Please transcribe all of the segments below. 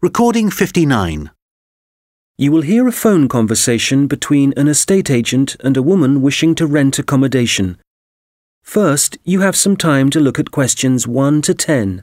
Recording 59. You will hear a phone conversation between an estate agent and a woman wishing to rent accommodation. First, you have some time to look at questions 1 to 10.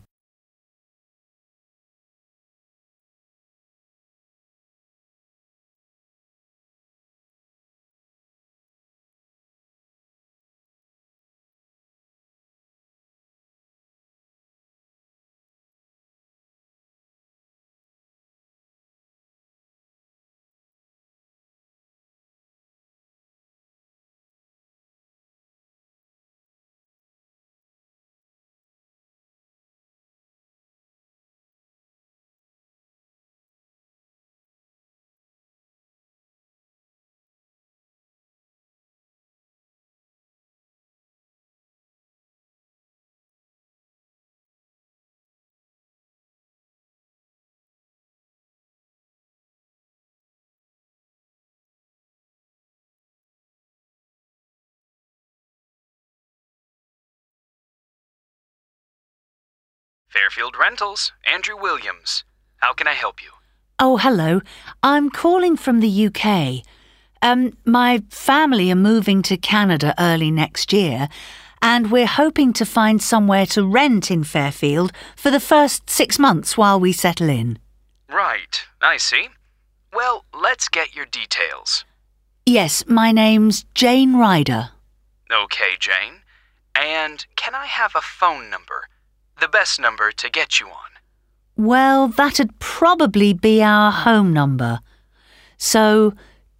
Fairfield Rentals, Andrew Williams. How can I help you? Oh, hello. I'm calling from the UK. My family are moving to Canada early next year, and we're hoping to find somewhere to rent in Fairfield for the first 6 months while we settle in. Right, I see. Well, let's get your details. Yes, my name's Jane Ryder. Okay, Jane. And can I have a phone number? The best number to get you on. Well, that'd probably be our home number. So,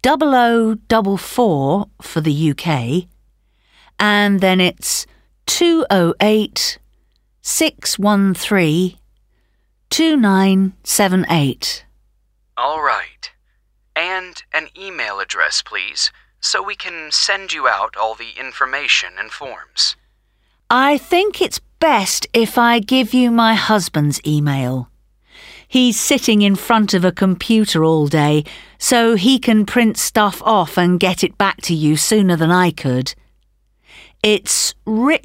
0044 for the UK, and then it's 208 613 2978. All right. And an email address, please, so we can send you out all the information and forms. I think it's best if I give you my husband's email. He's sitting in front of a computer all day, so he can print stuff off and get it back to you sooner than I could. It's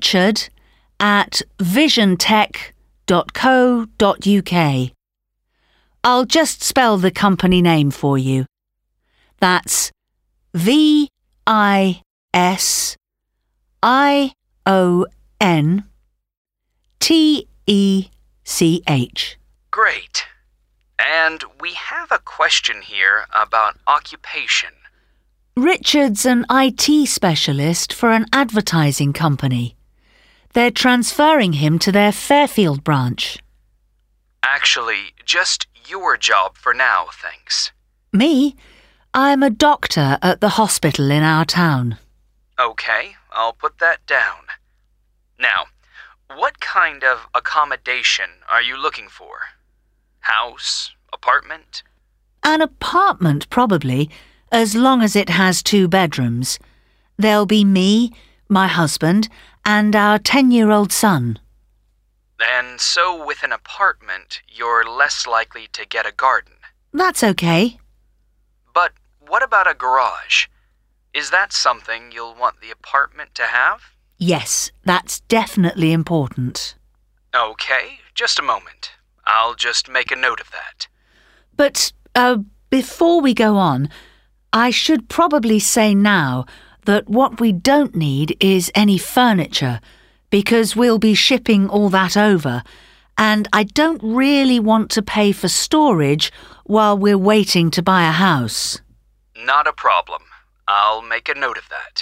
richard@visiontech.co.uk. I'll just spell the company name for you. That's VISIONTECH. Great. And we have a question here about occupation. Richard's an IT specialist for an advertising company. They're transferring him to their Fairfield branch. Actually, just your job for now, thanks. Me? I'm a doctor at the hospital in our town. Okay, I'll put that down. Now, what kind of accommodation are you looking for? House? Apartment? An apartment, probably, as long as it has 2 bedrooms. There'll be me, my husband, and our 10-year-old son. And so with an apartment, you're less likely to get a garden. That's okay. But what about a garage? Is that something you'll want the apartment to have? Yes, that's definitely important. Okay, just a moment. I'll just make a note of that. But, before we go on, I should probably say now that what we don't need is any furniture, because we'll be shipping all that over, and I don't really want to pay for storage while we're waiting to buy a house. Not a problem. I'll make a note of that.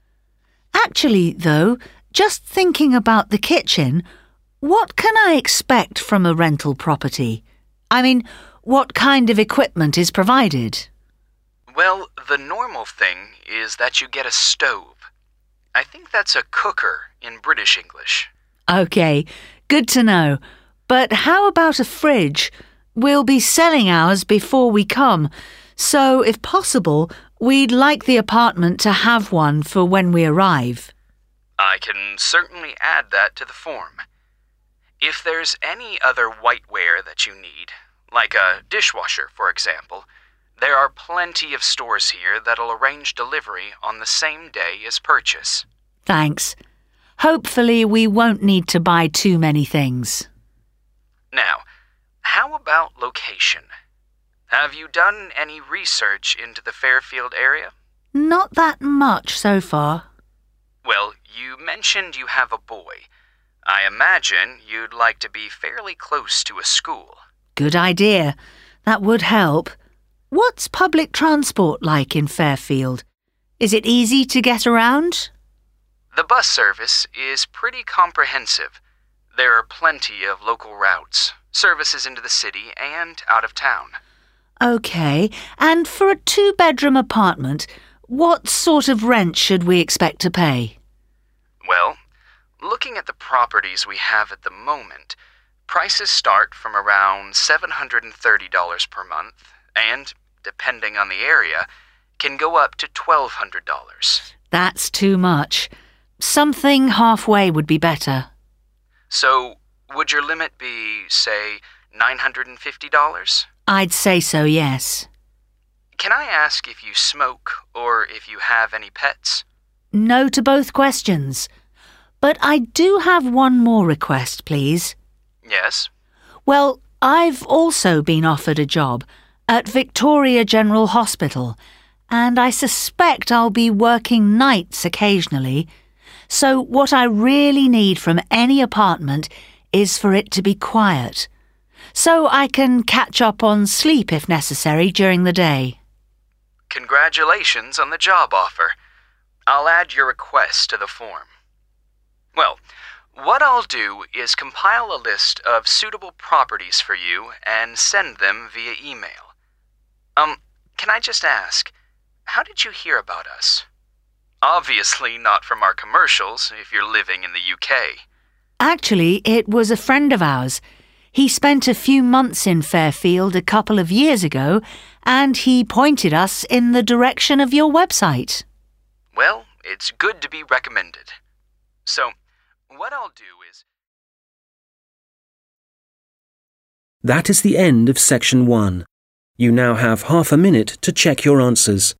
Actually, though, just thinking about the kitchen, what can I expect from a rental property? I mean, what kind of equipment is provided? Well, the normal thing is that you get a stove. I think that's a cooker in British English. OK, good to know. But how about a fridge? We'll be selling ours before we come, so if possible, we'd like the apartment to have one for when we arrive. I can certainly add that to the form. If there's any other whiteware that you need, like a dishwasher, for example, there are plenty of stores here that'll arrange delivery on the same day as purchase. Thanks. Hopefully we won't need to buy too many things. Now, how about location? Have you done any research into the Fairfield area? Not that much so far. Well, you mentioned you have a boy. I imagine you'd like to be fairly close to a school. Good idea. That would help. What's public transport like in Fairfield? Is it easy to get around? The bus service is pretty comprehensive. There are plenty of local routes, services into the city and out of town. OK, and for a 2-bedroom apartment, what sort of rent should we expect to pay? Well, looking at the properties we have at the moment, prices start from around $730 per month and, depending on the area, can go up to $1,200. That's too much. Something halfway would be better. So, would your limit be, say, $950? I'd say so, yes. Can I ask if you smoke or if you have any pets? No to both questions. But I do have one more request, please. Yes? Well, I've also been offered a job at Victoria General Hospital, and I suspect I'll be working nights occasionally. So what I really need from any apartment is for it to be quiet, so I can catch up on sleep if necessary during the day. Congratulations on the job offer. I'll add your request to the form. Well, what I'll do is compile a list of suitable properties for you and send them via email. Can I just ask, how did you hear about us? Obviously not from our commercials if you're living in the UK. Actually, it was a friend of ours. He spent a few months in Fairfield a couple of years ago, and he pointed us in the direction of your website. Well, it's good to be recommended. So, what I'll do is... That is the end of section 1. You now have half a minute to check your answers.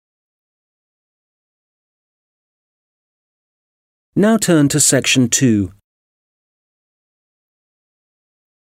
Now turn to section 2.